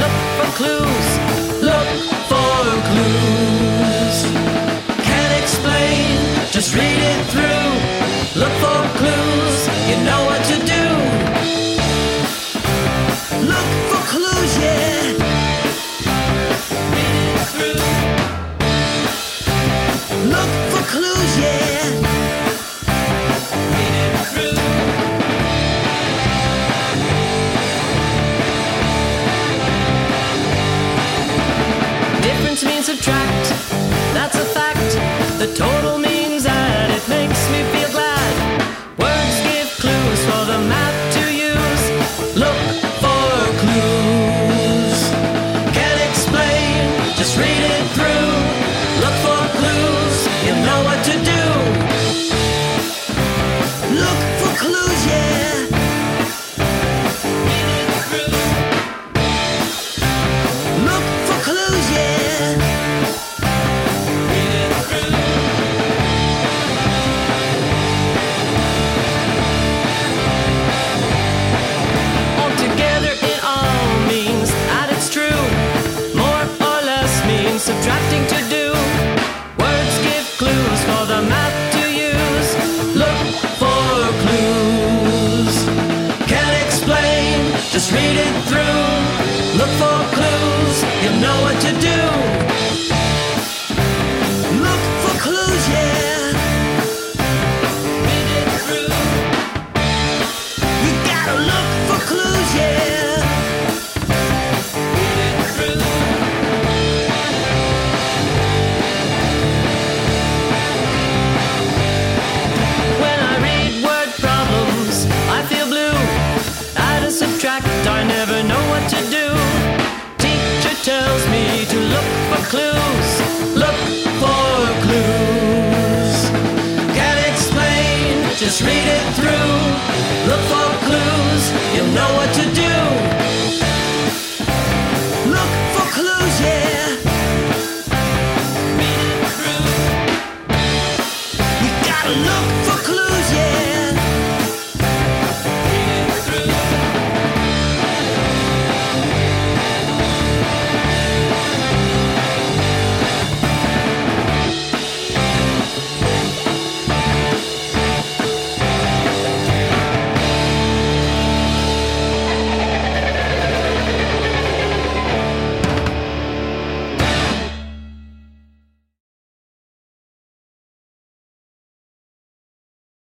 Look for clues. Look for clues. Can't explain, just read it through. Look for clues, you know what to do. Look for clues, yeah. Read it through. Look for clues, yeah. Read it through. Difference means subtract, that's a fact. The total means that it makes me feel glad. Words give clues for the map to use. Look for clues. Can't explain, just read it through. Look for clues, you know what to do. Look for clues, yeah. Read it through. Look for clues, yeah. Read it through. Altogether it all means that it's true. More or less means subtracting to do. Words give clues for the map to use. Look for clues. Can't explain, just read it through. Look for clues, you know what to do.